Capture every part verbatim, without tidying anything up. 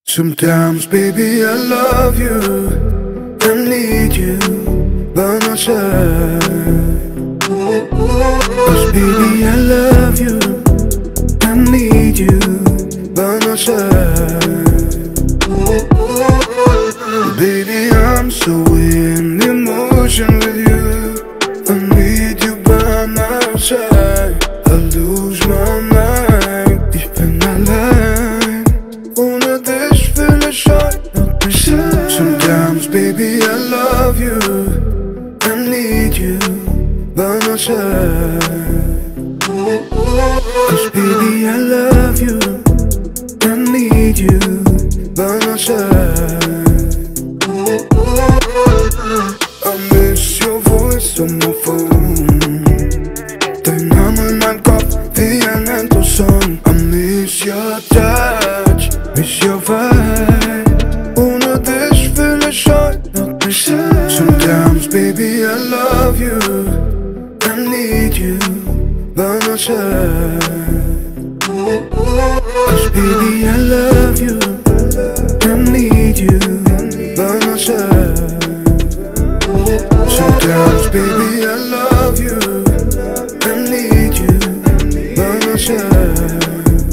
Sometimes, baby, I love you, I need you by my side. 'Cause baby, I love you, I need you by my side. Baby, I'm so in emotion with you, I need you by my side. I lose my mind deep in my life. Wanna this feeling short, not beside. Sometimes, baby, I love you, I need you by my side. 'Cause baby, I love you, I need you by my side. I miss your voice on my phone. De namen mijn kop die een enkel song. I miss your touch, miss your vibe. Wanna this feeling short, not beside. Sometimes, baby, I love you, I need you by my side. 'Cause baby, I love you, I need you by my side. Sometimes, baby, I love you, I need you by my side.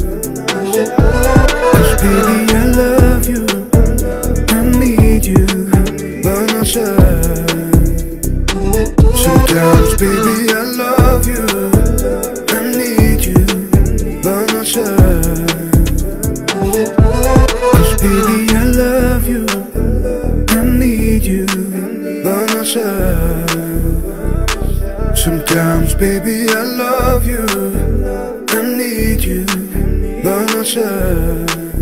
'Cause baby, I love you, I need you by my side. Sometimes, baby, I love you, I need you by my side. 'Cause baby, I love you, I need you by my side. Sometimes, baby, I love you, I need you by my side.